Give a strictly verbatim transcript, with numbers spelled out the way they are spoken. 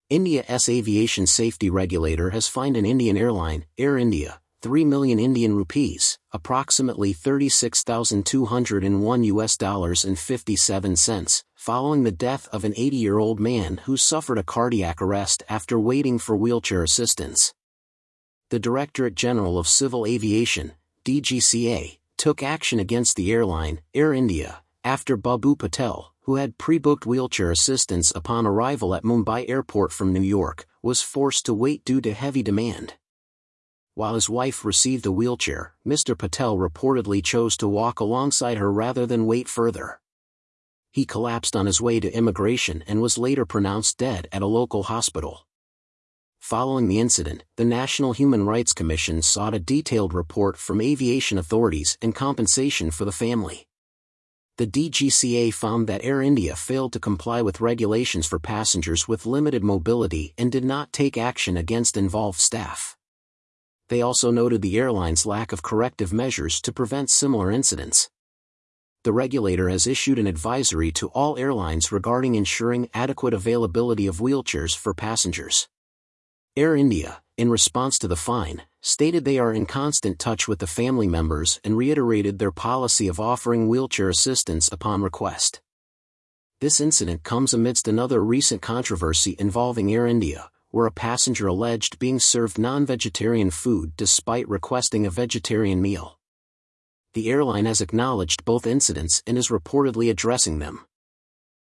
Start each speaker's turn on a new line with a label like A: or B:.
A: India's aviation safety regulator has fined an Indian airline, Air India, three million Indian rupees, approximately thirty-six thousand two hundred one U S dollars and fifty-seven cents, following the death of an eighty-year-old man who suffered a cardiac arrest after waiting for wheelchair assistance. The Directorate General of Civil Aviation, D G C A, took action against the airline, Air India, after Babu Patel, who had pre-booked wheelchair assistance upon arrival at Mumbai Airport from New York, was forced to wait due to heavy demand. While his wife received a wheelchair, Mister Patel reportedly chose to walk alongside her rather than wait further. He collapsed on his way to immigration and was later pronounced dead at a local hospital. Following the incident, the National Human Rights Commission sought a detailed report from aviation authorities and compensation for the family. The D G C A found that Air India failed to comply with regulations for passengers with limited mobility and did not take action against involved staff. They also noted the airline's lack of corrective measures to prevent similar incidents. The regulator has issued an advisory to all airlines regarding ensuring adequate availability of wheelchairs for passengers. Air India, in response to the fine, stated they are in constant touch with the family members and reiterated their policy of offering wheelchair assistance upon request. This incident comes amidst another recent controversy involving Air India, where a passenger alleged being served non-vegetarian food despite requesting a vegetarian meal. The airline has acknowledged both incidents and is reportedly addressing them.